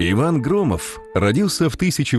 Иван Громов родился в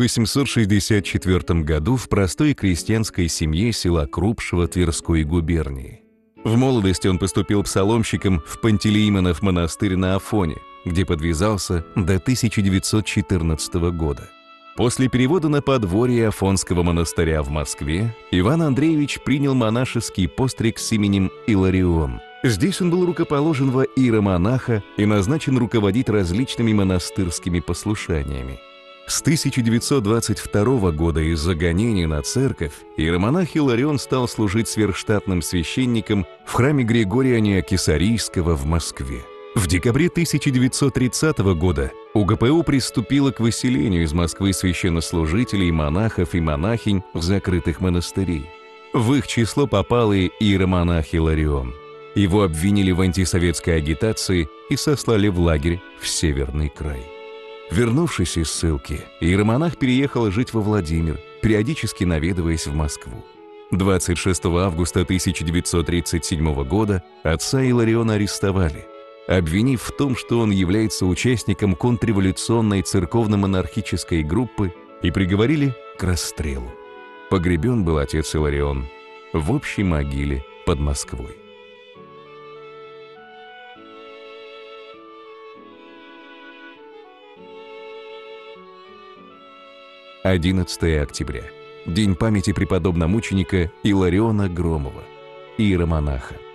1864 году в простой крестьянской семье села Крупшево Тверской губернии. В молодости он поступил псаломщиком в Пантелеимонов монастырь на Афоне, где подвязался до 1914 года. После перевода на подворье Афонского монастыря в Москве Иван Андреевич принял монашеский постриг с именем Иларион. Здесь он был рукоположен во иеромонаха и назначен руководить различными монастырскими послушаниями. С 1922 года из-за гонений на церковь иеромонах Иларион стал служить сверхштатным священником в храме Григория Неокесарийского в Москве. В декабре 1930 года УГПУ приступила к выселению из Москвы священнослужителей, монахов и монахинь в закрытых монастырей. В их число попал и иеромонах Иларион. Его обвинили в антисоветской агитации и сослали в лагерь в Северный край. Вернувшись из ссылки, иеромонах переехал жить во Владимир, периодически наведываясь в Москву. 26 августа 1937 года отца Илариона арестовали, обвинив в том, что он является участником контрреволюционной церковно-монархической группы, и приговорили к расстрелу. Погребен был отец Иларион в общей могиле под Москвой. 11 октября. День памяти преподобного мученика Илариона Громова, иеромонаха.